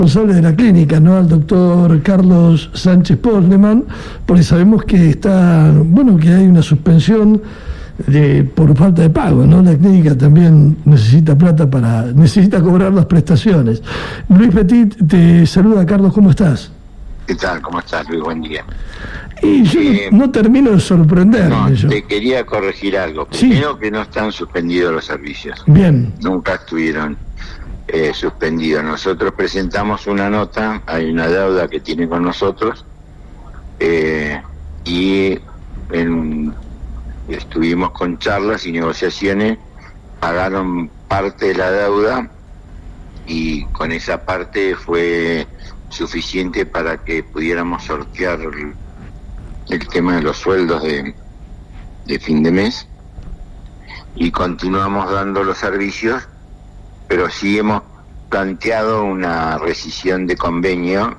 responsable de la clínica, ¿no? Al doctor Carlos Sánchez Posleman, porque sabemos que está, bueno, que hay una suspensión por falta de pago, ¿no? La clínica también necesita plata necesita cobrar las prestaciones. Luis Petit te saluda. Carlos, ¿cómo estás? ¿Qué tal? ¿Cómo estás, Luis? Buen día. Y yo no termino de sorprenderme. Te quería corregir algo. Primero, que no están suspendidos los servicios. Bien. Nunca estuvieron suspendidos. Nosotros presentamos una nota, hay una deuda que tiene con nosotros, y estuvimos con charlas y negociaciones, pagaron parte de la deuda y con esa parte fue suficiente para que pudiéramos sortear el tema de los sueldos de fin de mes, y continuamos dando los servicios, pero sí hemos planteado una rescisión de convenio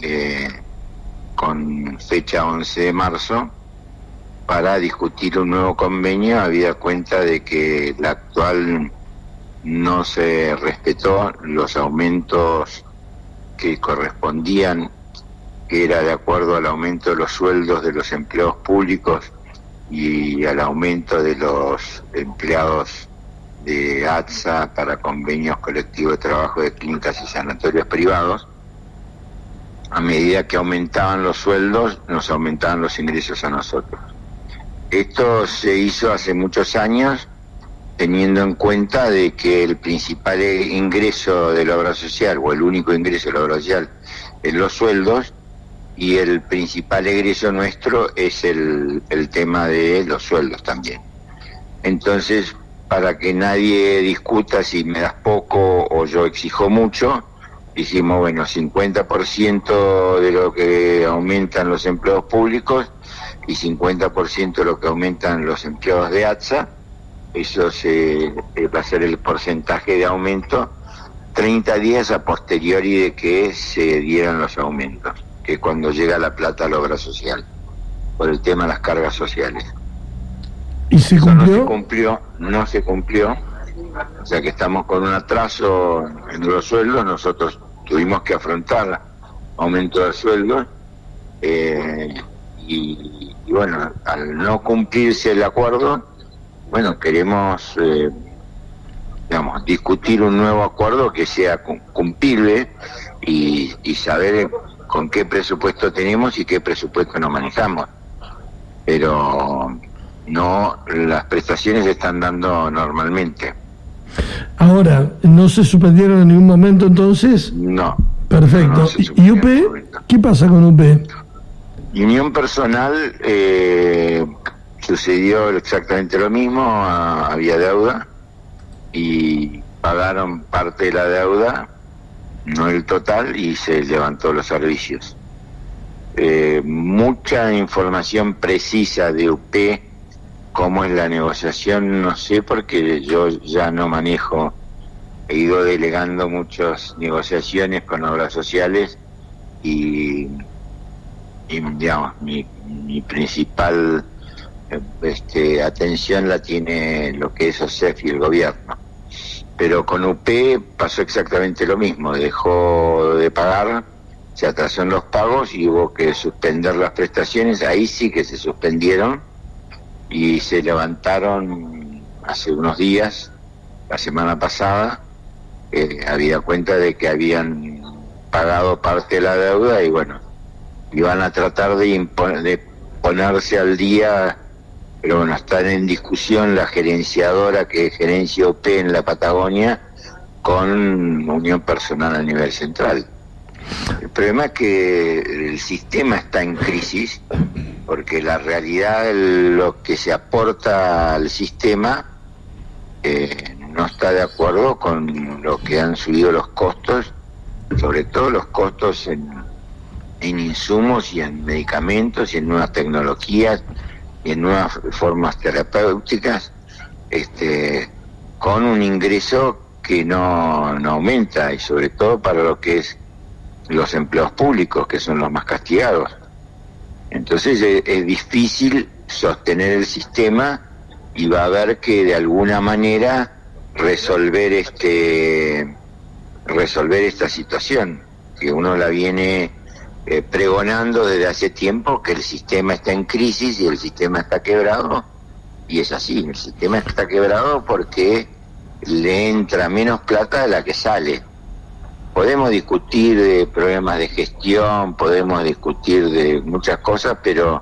con fecha 11 de marzo para discutir un nuevo convenio, habida cuenta de que la actual no se respetó los aumentos que correspondían, que era de acuerdo al aumento de los sueldos de los empleados públicos y al aumento de los empleados de ATSA para convenios colectivos de trabajo de clínicas y sanatorios privados. A medida que aumentaban los sueldos, nos aumentaban los ingresos a nosotros. Esto se hizo hace muchos años, teniendo en cuenta de que el principal ingreso de la obra social, o el único ingreso de la obra social, es los sueldos, y el principal egreso nuestro es el tema de los sueldos también. Entonces, para que nadie discuta si me das poco o yo exijo mucho, dijimos, bueno, 50% de lo que aumentan los empleados públicos y 50% de lo que aumentan los empleados de ATSA, eso va a ser el porcentaje de aumento 30 días a posteriori de que se dieran los aumentos, que es cuando llega la plata a la obra social, por el tema de las cargas sociales. ¿Y se cumplió? No se cumplió, o sea que estamos con un atraso en los sueldos. Nosotros tuvimos que afrontar aumento de sueldos, y bueno, al no cumplirse el acuerdo, bueno, queremos discutir un nuevo acuerdo que sea cumplible y saber con qué presupuesto tenemos y qué presupuesto no manejamos. Pero no, las prestaciones se están dando normalmente. Ahora, ¿no se suspendieron en ningún momento entonces? No. Perfecto. No ¿Y UP? ¿Qué pasa con UP? Unión Personal sucedió exactamente lo mismo, había deuda y pagaron parte de la deuda, no el total, y se levantó los servicios. Mucha información precisa de UP, cómo es la negociación, no sé, porque yo ya no manejo, he ido delegando muchas negociaciones con obras sociales y digamos, mi principal atención la tiene lo que es OSEF y el gobierno. Pero con UP pasó exactamente lo mismo, dejó de pagar, se atrasó en los pagos y hubo que suspender las prestaciones. Ahí sí que se suspendieron y se levantaron hace unos días, la semana pasada, había cuenta de que habían pagado parte de la deuda y bueno, iban a tratar de ponerse al día, pero bueno, están en discusión la gerenciadora que gerencia UP en la Patagonia con Unión Personal a nivel central. El problema es que el sistema está en crisis, porque la realidad, lo que se aporta al sistema no está de acuerdo con lo que han subido los costos, sobre todo los costos en insumos y en medicamentos y en nuevas tecnologías y en nuevas formas terapéuticas, con un ingreso que no aumenta, y sobre todo para lo que es los empleados públicos, que son los más castigados. Entonces es difícil sostener el sistema y va a haber que de alguna manera resolver esta situación. que uno la viene pregonando desde hace tiempo, que el sistema está en crisis y el sistema está quebrado, y es así, el sistema está quebrado porque le entra menos plata de la que sale. Podemos discutir de problemas de gestión, podemos discutir de muchas cosas, pero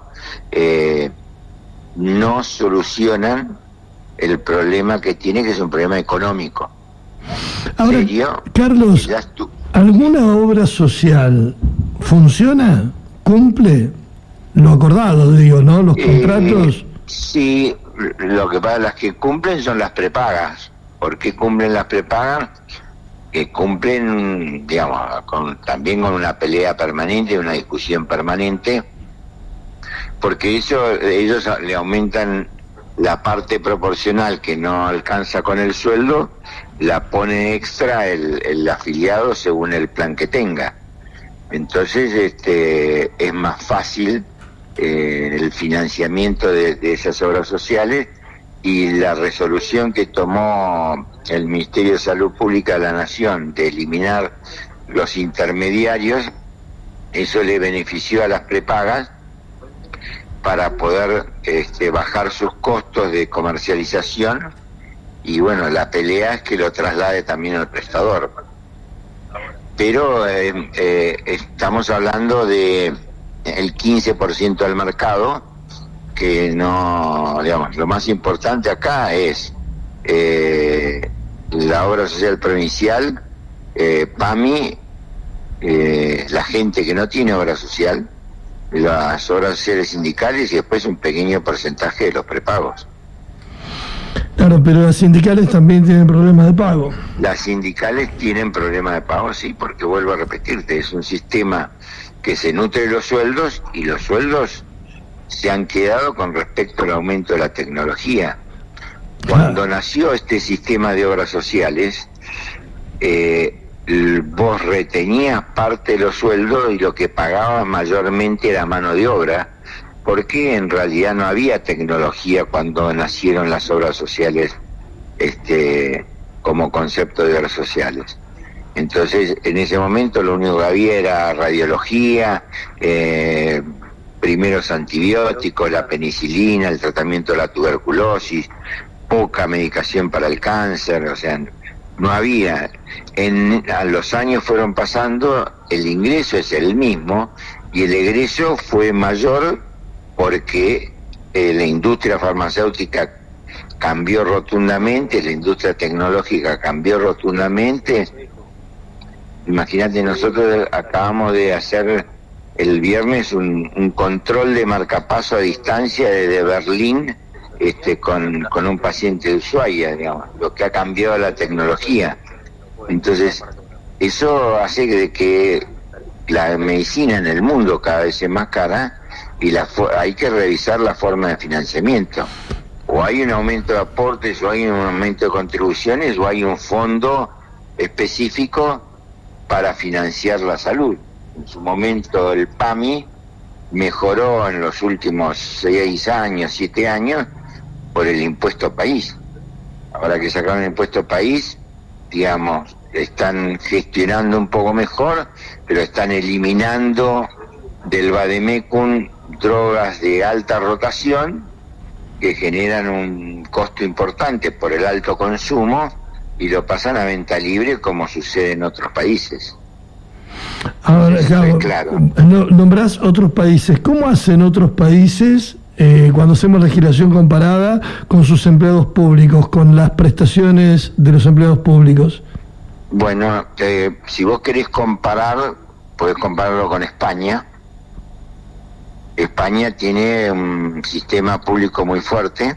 no solucionan el problema que tiene, que es un problema económico. Ahora, ¿serio? Carlos, ¿alguna obra social funciona? ¿Cumple lo acordado, digo, no? Los contratos. Sí, lo que pasa, las que cumplen son las prepagas. ¿Por qué cumplen las prepagas? Que cumplen, digamos, también con una pelea permanente, una discusión permanente, porque ellos le aumentan la parte proporcional que no alcanza con el sueldo, la pone extra el afiliado según el plan que tenga. Entonces es más fácil el financiamiento de esas obras sociales, y la resolución que tomó el Ministerio de Salud Pública de la Nación de eliminar los intermediarios, eso le benefició a las prepagas para poder bajar sus costos de comercialización, y bueno, la pelea es que lo traslade también al prestador. Pero estamos hablando de el 15% del mercado, que no, digamos, lo más importante acá es la obra social provincial, PAMI, la gente que no tiene obra social, las obras sociales sindicales, y después un pequeño porcentaje de los prepagos. Claro, pero las sindicales también tienen problemas de pago. Las sindicales tienen problemas de pago, sí, porque vuelvo a repetirte, es un sistema que se nutre de los sueldos, y los sueldos se han quedado con respecto al aumento de la tecnología. Cuando nació este sistema de obras sociales, vos retenías parte de los sueldos y lo que pagabas mayormente era mano de obra, porque en realidad no había tecnología cuando nacieron las obras sociales como concepto de obras sociales. Entonces, en ese momento lo único que había era radiología, primeros antibióticos, la penicilina, el tratamiento de la tuberculosis, poca medicación para el cáncer, o sea, no había. A los años fueron pasando, el ingreso es el mismo y el egreso fue mayor porque la industria farmacéutica cambió rotundamente, la industria tecnológica cambió rotundamente. Imagínate, nosotros acabamos de hacer el viernes un control de marcapaso a distancia desde Berlín con un paciente de Ushuaia, digamos, lo que ha cambiado la tecnología. Entonces, eso hace de que la medicina en el mundo cada vez es más cara, y hay que revisar la forma de financiamiento. O hay un aumento de aportes, o hay un aumento de contribuciones, o hay un fondo específico para financiar la salud. En su momento el PAMI mejoró en los últimos 6 años, 7 años, por el impuesto país. Ahora que sacaron el impuesto país, digamos, están gestionando un poco mejor, pero están eliminando del vademecum drogas de alta rotación que generan un costo importante por el alto consumo, y lo pasan a venta libre como sucede en otros países. Ahora, claro, nombrás otros países. ¿Cómo hacen otros países cuando hacemos legislación comparada con sus empleados públicos, con las prestaciones de los empleados públicos? Bueno, si vos querés comparar, podés compararlo con España. España tiene un sistema público muy fuerte,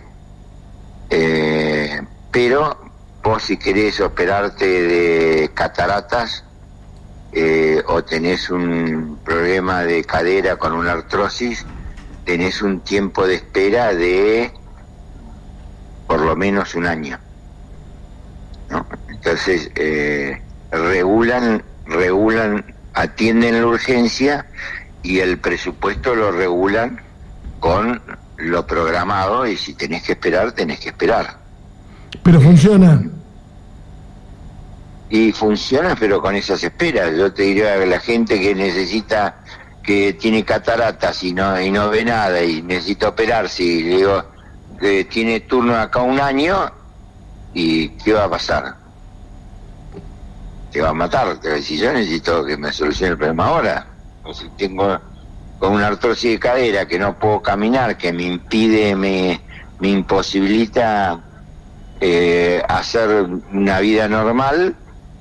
pero vos, si querés operarte de cataratas, o tenés un problema de cadera con una artrosis, tenés un tiempo de espera de por lo menos 1 año, ¿no? Entonces regulan, atienden la urgencia, y el presupuesto lo regulan con lo programado, y si tenés que esperar, tenés que esperar. Pero funciona. y funciona, pero con esas esperas. Yo te diría que la gente que necesita, que tiene cataratas y no ve nada y necesita operarse, y le digo, tiene turno acá un año, ¿y qué va a pasar? Te va a matar. Te va a decir, yo necesito que me solucione el problema ahora. O si tengo con una artrosis de cadera que no puedo caminar, que me impide, me imposibilita hacer una vida normal,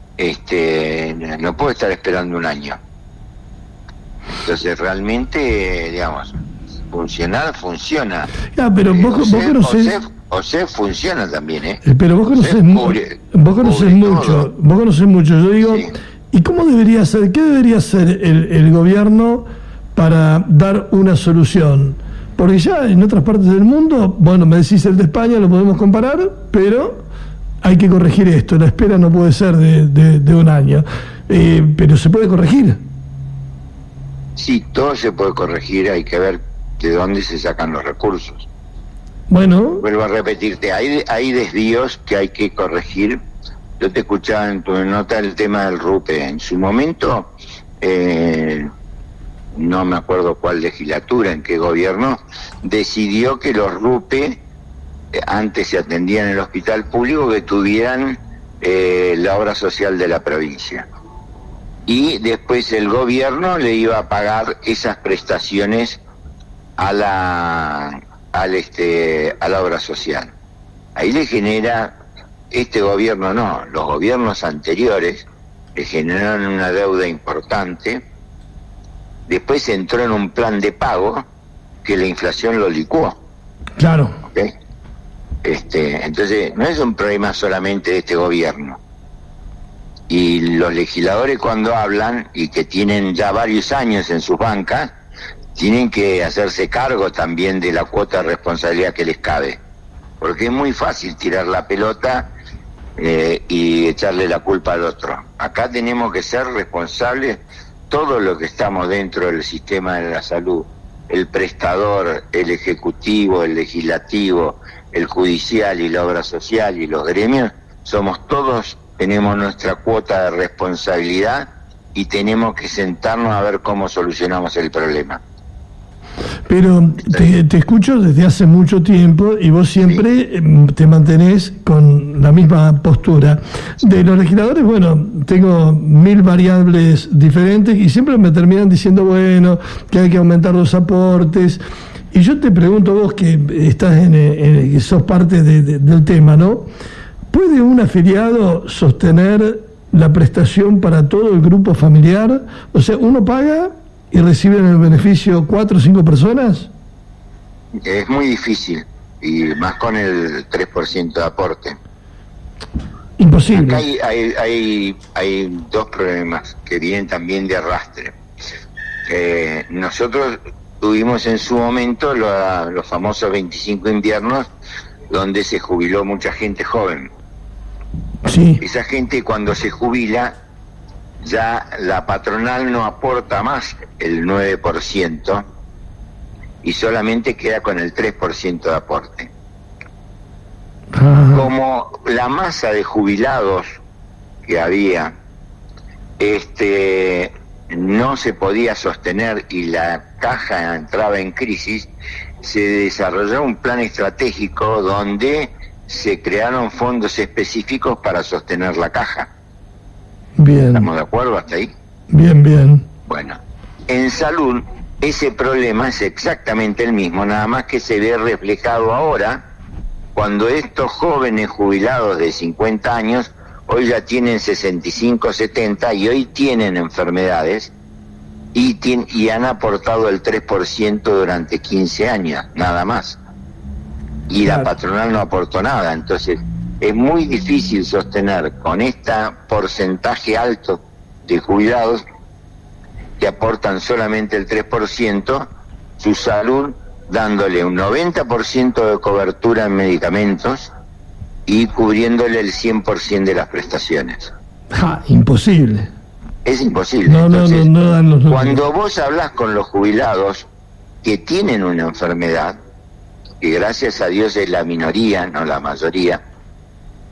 no puedo estar esperando un año. Entonces realmente, digamos, funcionar funciona. Pero vos conocés... OSEF funciona también, pero vos conocés mucho. Vos conocés mucho. Yo digo, sí. ¿Y cómo debería ser? ¿Qué debería hacer el gobierno para dar una solución? Porque ya en otras partes del mundo, bueno, me decís el de España, lo podemos comparar, pero hay que corregir esto. La espera no puede ser de un año. Pero se puede corregir. Sí, todo se puede corregir. Hay que ver de dónde se sacan los recursos. Bueno. Vuelvo a repetirte, hay desvíos que hay que corregir. Yo te escuchaba en tu nota el tema del RUPE. En su momento, no me acuerdo cuál legislatura, en qué gobierno, decidió que los RUPE, antes se atendían en el hospital público, que tuvieran la obra social de la provincia. Y después el gobierno le iba a pagar esas prestaciones a la obra social. Ahí le genera, este gobierno no, los gobiernos anteriores le generaron una deuda importante. Después entró en un plan de pago que la inflación lo licuó. Claro. ¿Okay? Entonces no es un problema solamente de este gobierno. Y los legisladores, cuando hablan, y que tienen ya varios años en sus bancas, tienen que hacerse cargo también de la cuota de responsabilidad que les cabe, porque es muy fácil tirar la pelota y echarle la culpa al otro. Acá tenemos que ser responsables todos los que estamos dentro del sistema de la salud, el prestador, el ejecutivo, el legislativo, el judicial y la obra social y los gremios, somos todos, tenemos nuestra cuota de responsabilidad y tenemos que sentarnos a ver cómo solucionamos el problema. Pero te escucho desde hace mucho tiempo y vos siempre te mantenés con la misma postura. De los legisladores, bueno, tengo 1000 variables diferentes y siempre me terminan diciendo, bueno, que hay que aumentar los aportes. Y yo te pregunto, vos que estás que sos parte del tema, ¿no? ¿Puede un afiliado sostener la prestación para todo el grupo familiar? O sea, ¿uno paga y reciben el beneficio 4 o 5 personas? Es muy difícil, y más con el 3% de aporte. Imposible. Acá hay dos problemas que vienen también de arrastre. Nosotros tuvimos en su momento los famosos 25 inviernos, donde se jubiló mucha gente joven. Sí. Esa gente, cuando se jubila, ya la patronal no aporta más el 9% y solamente queda con el 3% de aporte. Como la masa de jubilados que había no se podía sostener y la caja entraba en crisis, se desarrolló un plan estratégico donde se crearon fondos específicos para sostener la caja. Bien. ¿Estamos de acuerdo hasta ahí? Bien. Bueno, en salud ese problema es exactamente el mismo, nada más que se ve reflejado ahora cuando estos jóvenes jubilados de 50 años hoy ya tienen 65, 70 y hoy tienen enfermedades y han aportado el 3% durante 15 años, nada más. Y la patronal no aportó nada, entonces es muy difícil sostener con este porcentaje alto de jubilados que aportan solamente el 3% su salud, dándole un 90% de cobertura en medicamentos y cubriéndole el 100% de las prestaciones. Imposible. Es imposible. No dan los números. Cuando vos hablás con los jubilados que tienen una enfermedad, que gracias a Dios es la minoría, no la mayoría,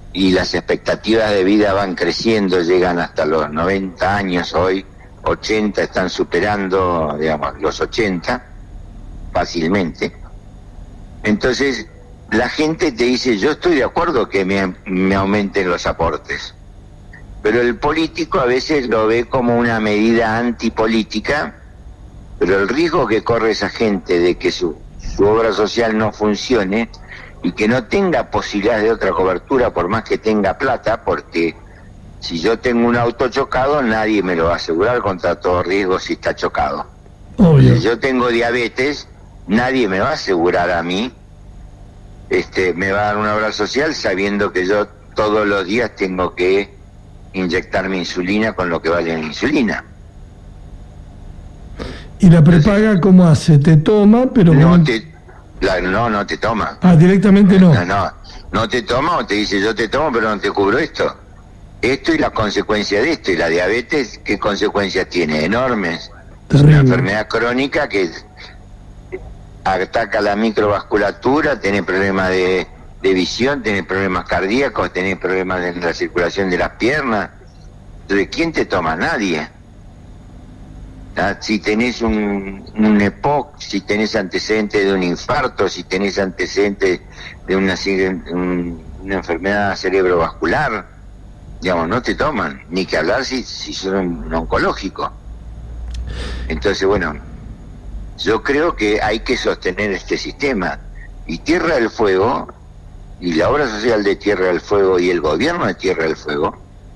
y las expectativas de vida van creciendo, llegan hasta los 90 años hoy, 80, están superando, digamos, los 80 fácilmente. Entonces, la gente te dice, yo estoy de acuerdo que me aumenten los aportes, pero el político a veces lo ve como una medida antipolítica, pero el riesgo que corre esa gente de que su obra social no funcione y que no tenga posibilidades de otra cobertura por más que tenga plata, porque si yo tengo un auto chocado nadie me lo va a asegurar contra todo riesgo si está chocado. Obvio. Si yo tengo diabetes, nadie me va a asegurar a mí, me va a dar una obra social sabiendo que yo todos los días tengo que inyectarme insulina con lo que vale la insulina. ¿Y la prepaga cómo hace? ¿Te toma, pero no te toma? Ah, directamente no. No te toma, o te dice yo te tomo pero no te cubro esto y las consecuencias de esto. Y la diabetes, ¿qué consecuencias tiene? Enormes. Es una enfermedad crónica que ataca la microvasculatura, tiene problemas de visión, tiene problemas cardíacos, tiene problemas en la circulación de las piernas. Entonces, ¿quién te toma? Nadie. Si tenés un EPOC, si tenés antecedentes de un infarto, si tenés antecedentes de una enfermedad cerebrovascular, digamos, no te toman, ni que hablar si son un oncológico. Entonces, bueno, yo creo que hay que sostener este sistema. Y Tierra del Fuego, y la obra social de Tierra del Fuego y el gobierno de Tierra del Fuego,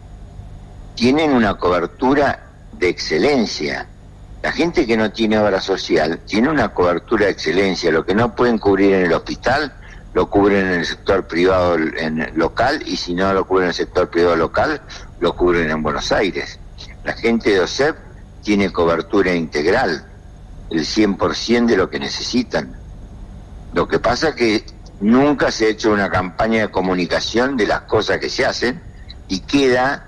tienen una cobertura de excelencia. La gente que no tiene obra social tiene una cobertura de excelencia. Lo que no pueden cubrir en el hospital, lo cubren en el sector privado local, y si no lo cubren en el sector privado local, lo cubren en Buenos Aires. La gente de OSEP tiene cobertura integral, el 100% de lo que necesitan. Lo que pasa es que nunca se ha hecho una campaña de comunicación de las cosas que se hacen y queda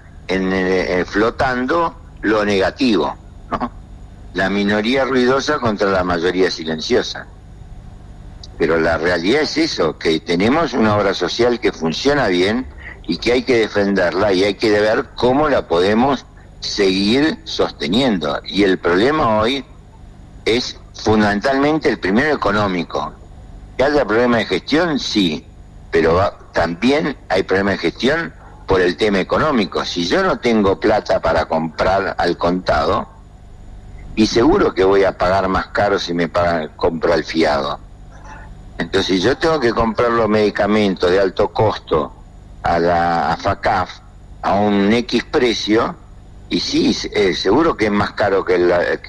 flotando lo negativo, ¿no? La minoría ruidosa contra la mayoría silenciosa. Pero la realidad es eso, que tenemos una obra social que funciona bien y que hay que defenderla y hay que ver cómo la podemos seguir sosteniendo. Y el problema hoy es fundamentalmente el primero económico. ¿Que haya problema de gestión? Sí, pero también hay problema de gestión por el tema económico. Si yo no tengo plata para comprar al contado, y seguro que voy a pagar más caro si compro al fiado. Entonces, si yo tengo que comprar los medicamentos de alto costo a FACAF a un X precio, y sí, seguro que es más caro que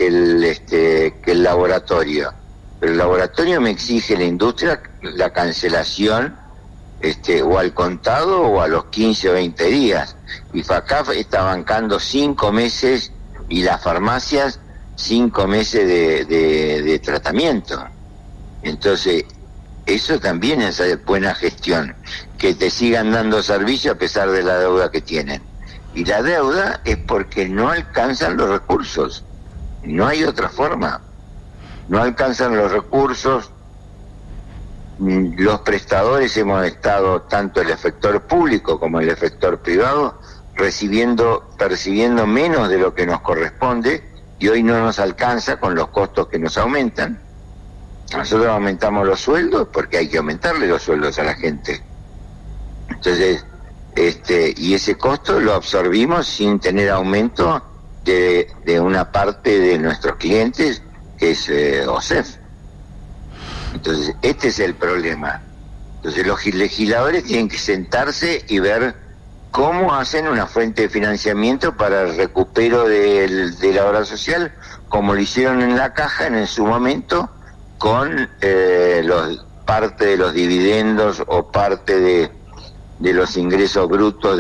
el laboratorio. Pero el laboratorio me exige la industria la cancelación o al contado o a los 15 o 20 días. Y FACAF está bancando 5 meses y las farmacias 5 meses de tratamiento. Entonces, eso también es buena gestión, que te sigan dando servicio a pesar de la deuda que tienen. Y la deuda es porque no alcanzan los recursos, no hay otra forma. No alcanzan los recursos. Los prestadores hemos estado, tanto el efector público como el efector privado, percibiendo menos de lo que nos corresponde, y hoy no nos alcanza con los costos que nos aumentan. Nosotros aumentamos los sueldos porque hay que aumentarle los sueldos a la gente. Entonces, y ese costo lo absorbimos sin tener aumento de una parte de nuestros clientes, que es OSEF. Entonces, este es el problema. Entonces, los legisladores tienen que sentarse y ver cómo hacen una fuente de financiamiento para el recupero de la obra social, como lo hicieron en la Caja en su momento, con parte de los dividendos o parte de los ingresos brutos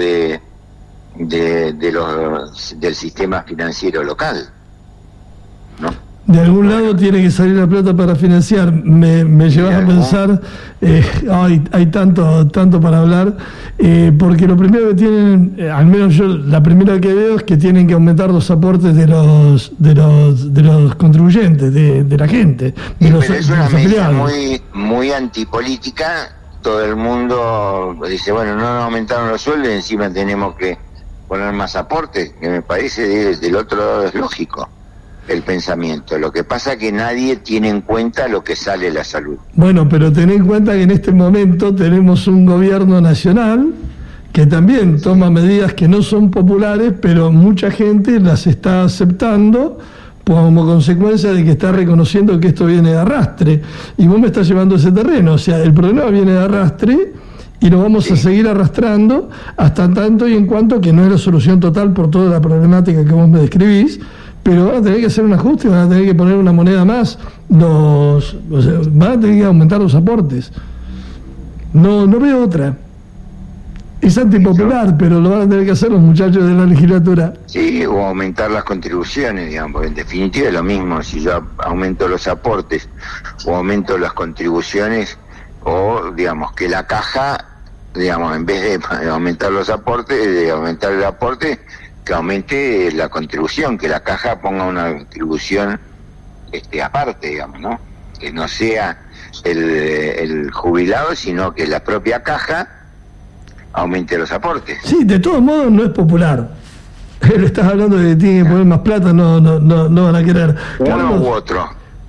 del sistema financiero local, ¿no? De algún lado tiene que salir la plata para financiar. Me llevas a pensar, hay tanto para hablar, porque lo primero que tienen, al menos yo, la primera que veo es que tienen que aumentar los aportes de los contribuyentes, de la gente, de los pero es una medida afiliados. muy antipolítica, todo el mundo dice, bueno, no nos aumentaron los sueldos y encima tenemos que poner más aportes, que me parece del otro lado es lógico el pensamiento. Lo que pasa es que nadie tiene en cuenta lo que sale de la salud. Bueno, pero ten en cuenta que en este momento tenemos un gobierno nacional que también toma medidas que no son populares, pero mucha gente las está aceptando como consecuencia de que está reconociendo que esto viene de arrastre. Y vos me estás llevando a ese terreno. O sea, el problema viene de arrastre y lo vamos a seguir arrastrando hasta tanto y en cuanto que no es la solución total por toda la problemática que vos me describís, pero van a tener que hacer un ajuste, van a tener que poner una moneda más, van a tener que aumentar los aportes. No veo otra. Es antipopular, pero lo van a tener que hacer los muchachos de la legislatura. Sí, o aumentar las contribuciones, digamos, porque en definitiva es lo mismo. Si yo aumento los aportes o aumento las contribuciones, o digamos que la caja, digamos, en vez de aumentar los aportes, de aumentar el aporte, que aumente la contribución, que la caja ponga una contribución aparte, digamos, ¿no? Que no sea el jubilado, sino que la propia caja aumente los aportes. Sí, de todos modos no es popular. Le estás hablando de que tienen que poner más plata, no van a querer. Uno u otro,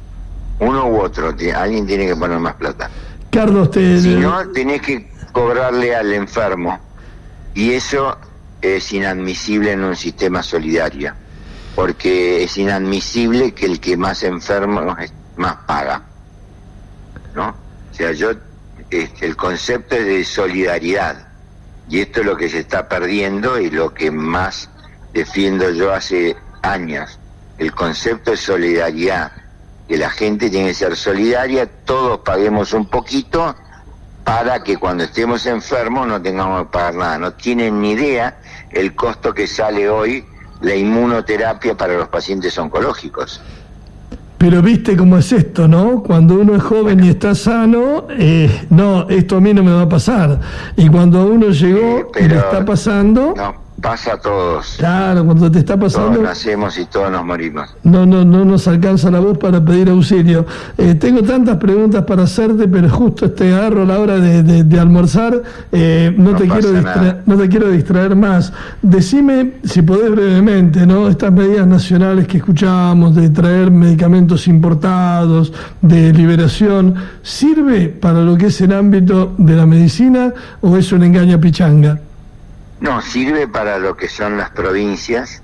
alguien tiene que poner más plata. Carlos, si no, tenés que cobrarle al enfermo, y eso es inadmisible en un sistema solidario, porque es inadmisible que el que más enfermo más paga, ¿no? O sea, el concepto es de solidaridad, y esto es lo que se está perdiendo y lo que más defiendo yo hace años. El concepto de solidaridad, que la gente tiene que ser solidaria, todos paguemos un poquito para que cuando estemos enfermos no tengamos que pagar nada. No tienen ni idea el costo que sale hoy la inmunoterapia para los pacientes oncológicos. Pero viste cómo es esto, ¿no? Cuando uno es joven y está sano, no, esto a mí no me va a pasar. Y cuando uno llegó y le está pasando... No, pasa a todos. Claro, cuando te está pasando... Todos nacemos y todos nos morimos. No nos alcanza la voz para pedir auxilio. Tengo tantas preguntas para hacerte, pero justo agarro la hora de almorzar. No te quiero distraer más. Decime, si podés brevemente, ¿no? Estas medidas nacionales que escuchábamos de traer medicamentos importados, de liberación, ¿sirve para lo que es el ámbito de la medicina o es un engaño pichanga? No, sirve para lo que son las provincias.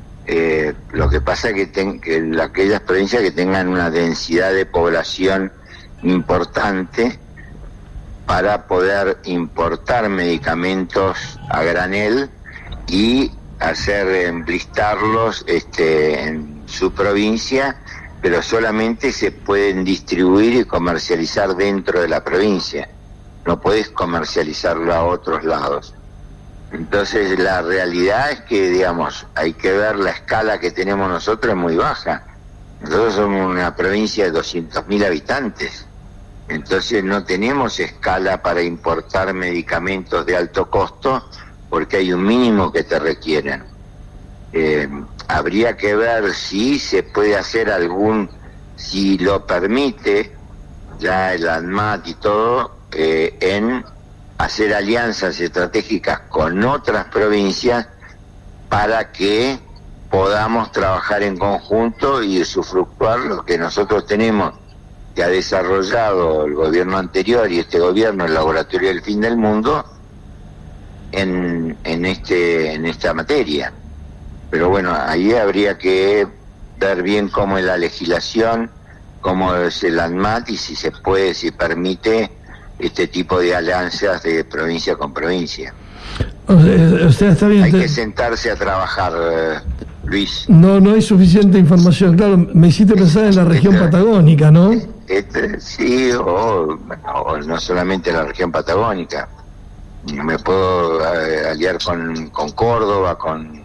Lo que pasa es que aquellas provincias que tengan una densidad de población importante para poder importar medicamentos a granel y enlistarlos en su provincia, pero solamente se pueden distribuir y comercializar dentro de la provincia. No podés comercializarlo a otros lados. Entonces la realidad es que, digamos, hay que ver la escala que tenemos nosotros, es muy baja. Nosotros somos una provincia de 200.000 habitantes, entonces no tenemos escala para importar medicamentos de alto costo porque hay un mínimo que te requieren. Habría que ver si se puede hacer si lo permite ya el ANMAT y todo, en hacer alianzas estratégicas con otras provincias para que podamos trabajar en conjunto y usufructuar lo que nosotros tenemos, que ha desarrollado el gobierno anterior y este gobierno, el Laboratorio del Fin del Mundo, en esta materia. Pero bueno, ahí habría que ver bien cómo es la legislación, cómo es el ANMAT y si se puede, si permite este tipo de alianzas de provincia con provincia. O sea, está bien. Hay que sentarse a trabajar, Luis. No hay suficiente información. Claro, me hiciste pensar en la región patagónica, ¿no? Sí, o no solamente la región patagónica. Me puedo aliar con Córdoba, con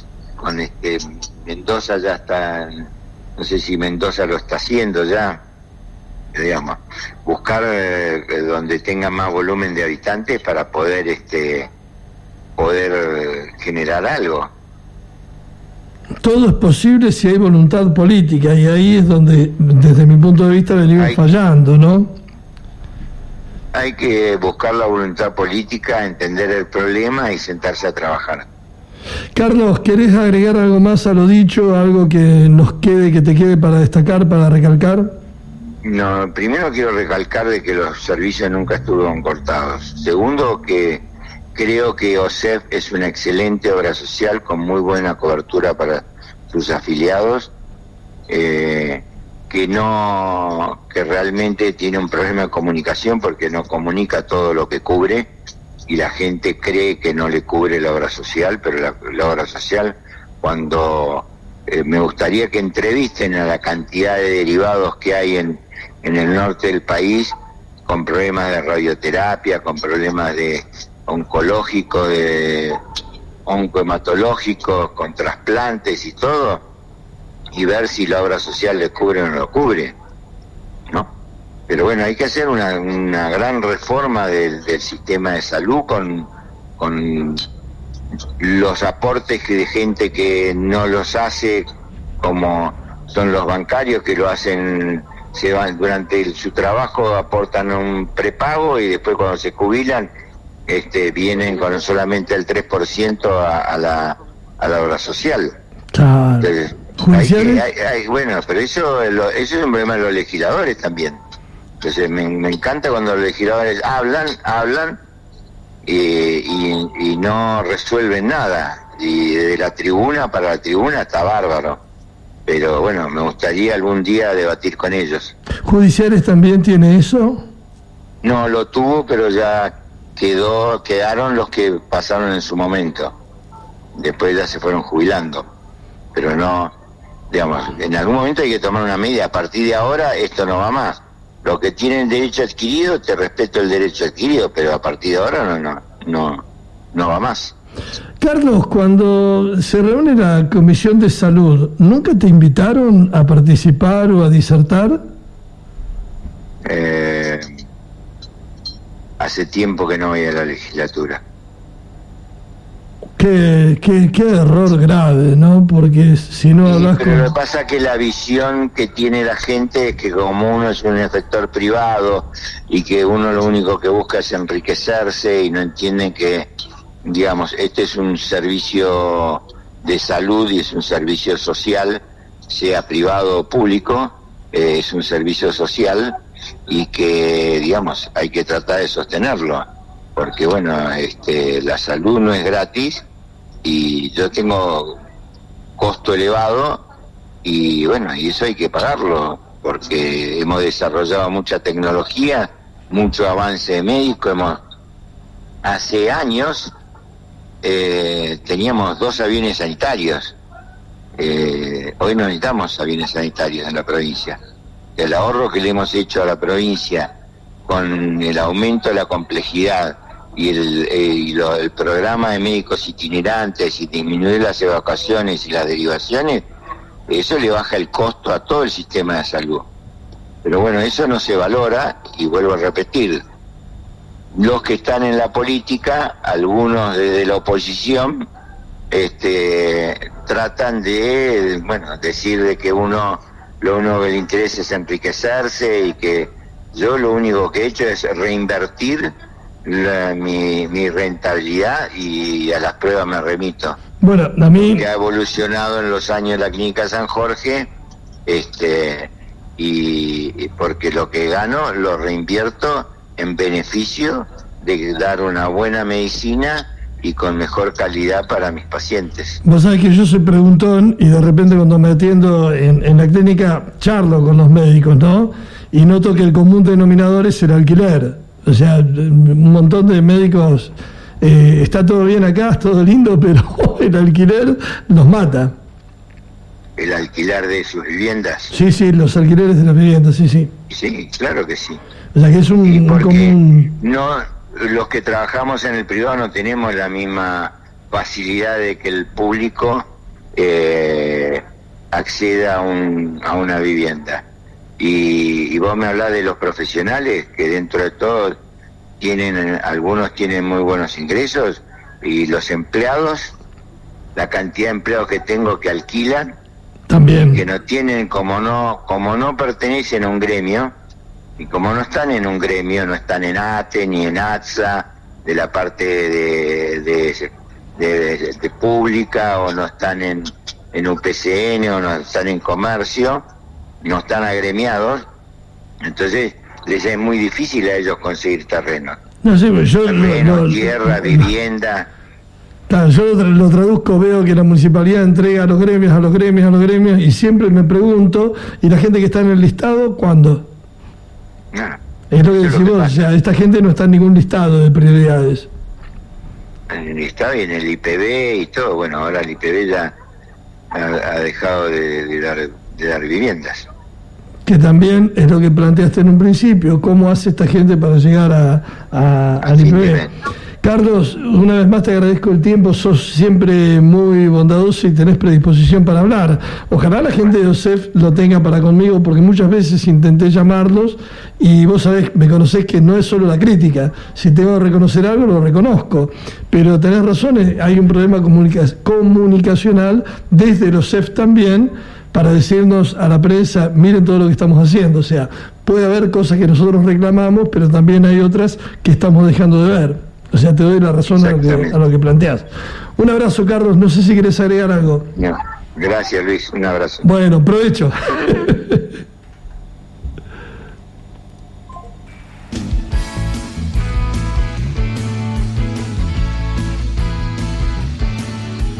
Mendoza. Ya está, no sé si Mendoza lo está haciendo ya, digamos, buscar donde tenga más volumen de habitantes para poder generar algo. Todo es posible si hay voluntad política, y ahí es donde, desde mi punto de vista, venimos fallando, ¿no? hay que buscar la voluntad política, entender el problema y sentarse a trabajar. Carlos, ¿querés agregar algo más a lo dicho, algo que te quede para destacar, para recalcar? No, primero quiero recalcar de que los servicios nunca estuvieron cortados. Segundo, que creo que OSEF es una excelente obra social con muy buena cobertura para sus afiliados, que realmente tiene un problema de comunicación porque no comunica todo lo que cubre y la gente cree que no le cubre la obra social, pero la obra social, cuando me gustaría que entrevisten a la cantidad de derivados que hay en el norte del país, con problemas de radioterapia, con problemas de oncológicos, de oncohematológicos, con trasplantes y todo, y ver si la obra social le cubre o no lo cubre, ¿no? Pero bueno, hay que hacer una gran reforma del sistema de salud con los aportes de gente que no los hace, como son los bancarios que lo hacen, se van durante su trabajo, aportan un prepago y después cuando se jubilan vienen con solamente el 3% a la obra social. Claro. Entonces, bueno, pero eso es un problema de los legisladores también. Entonces me encanta cuando los legisladores hablan y no resuelven nada, y de la tribuna para la tribuna está bárbaro, pero bueno, me gustaría algún día debatir con ellos. ¿Judiciales también tiene eso? No, lo tuvo, pero ya quedaron los que pasaron en su momento, después ya se fueron jubilando, pero no, digamos, en algún momento hay que tomar una medida. A partir de ahora esto no va más. Los que tienen derecho adquirido, te respeto el derecho adquirido, pero a partir de ahora no va más. Carlos, cuando se reúne la Comisión de Salud, ¿nunca te invitaron a participar o a disertar? Hace tiempo que no voy a la legislatura. Qué error grave, ¿no? Porque si no hablas pero lo que pasa es que la visión que tiene la gente es que como uno es un efector privado y que uno lo único que busca es enriquecerse y no entienden que, digamos, este es un servicio de salud y es un servicio social, sea privado o público, es un servicio social y que, digamos, hay que tratar de sostenerlo, porque bueno, la salud no es gratis y yo tengo costo elevado y bueno, y eso hay que pagarlo porque hemos desarrollado mucha tecnología, mucho avance médico. Hace años teníamos 2 aviones sanitarios, hoy no necesitamos aviones sanitarios en la provincia. El ahorro que le hemos hecho a la provincia con el aumento de la complejidad y el programa de médicos itinerantes y disminuir las evacuaciones y las derivaciones, eso le baja el costo a todo el sistema de salud. Pero bueno, eso no se valora y vuelvo a repetir, los que están en la política, algunos desde la oposición, tratan de, bueno, decir de que lo único que le interesa es enriquecerse y que yo lo único que he hecho es reinvertir mi rentabilidad y a las pruebas me remito. Bueno, a mí... Que ha evolucionado en los años la Clínica San Jorge, y porque lo que gano lo reinvierto en beneficio de dar una buena medicina y con mejor calidad para mis pacientes. Vos sabés que yo soy preguntón y de repente cuando me atiendo en la clínica charlo con los médicos, ¿no? Y noto que el común denominador es el alquiler. O sea, un montón de médicos, está todo bien acá, es todo lindo, pero el alquiler nos mata. ¿El alquiler de sus viviendas? Sí, los alquileres de las viviendas, sí. Sí, claro que sí. O sea que es un común... No, los que trabajamos en el privado no tenemos la misma facilidad de que el público acceda a una vivienda. Y vos me hablás de los profesionales que dentro de todo algunos tienen muy buenos ingresos, y los empleados, la cantidad de empleados que tengo que alquilan, también, que no tienen, como no pertenecen a un gremio, Y como no están en un gremio, no están en ATE ni en ATSA, de la parte de pública, o no están en UPCN, o no están en comercio, no están agremiados, entonces les es muy difícil a ellos conseguir terreno. No sé, pues yo... Terreno, tierra, vivienda... Claro, yo lo traduzco, veo que la municipalidad entrega a los gremios, y siempre me pregunto, ¿y la gente que está en el listado, cuándo? No, es lo que decís vos, o sea, esta gente no está en ningún listado de prioridades. En el listado y en el IPB y todo. Bueno, ahora el IPB ya ha dejado de dar viviendas. Que también es lo que planteaste en un principio, ¿cómo hace esta gente para llegar al IPB? Carlos, una vez más te agradezco el tiempo, sos siempre muy bondadoso y tenés predisposición para hablar. Ojalá la gente de OSEF lo tenga para conmigo, porque muchas veces intenté llamarlos y vos sabés, me conocés que no es solo la crítica. Si tengo que reconocer algo, lo reconozco. Pero tenés razón, hay un problema comunicacional desde el OSEF también, para decirnos a la prensa, miren todo lo que estamos haciendo. O sea, puede haber cosas que nosotros reclamamos, pero también hay otras que estamos dejando de ver. O sea, te doy la razón a lo que planteas. Un abrazo, Carlos. No sé si querés agregar algo. No. Gracias, Luis. Un abrazo. Bueno, provecho.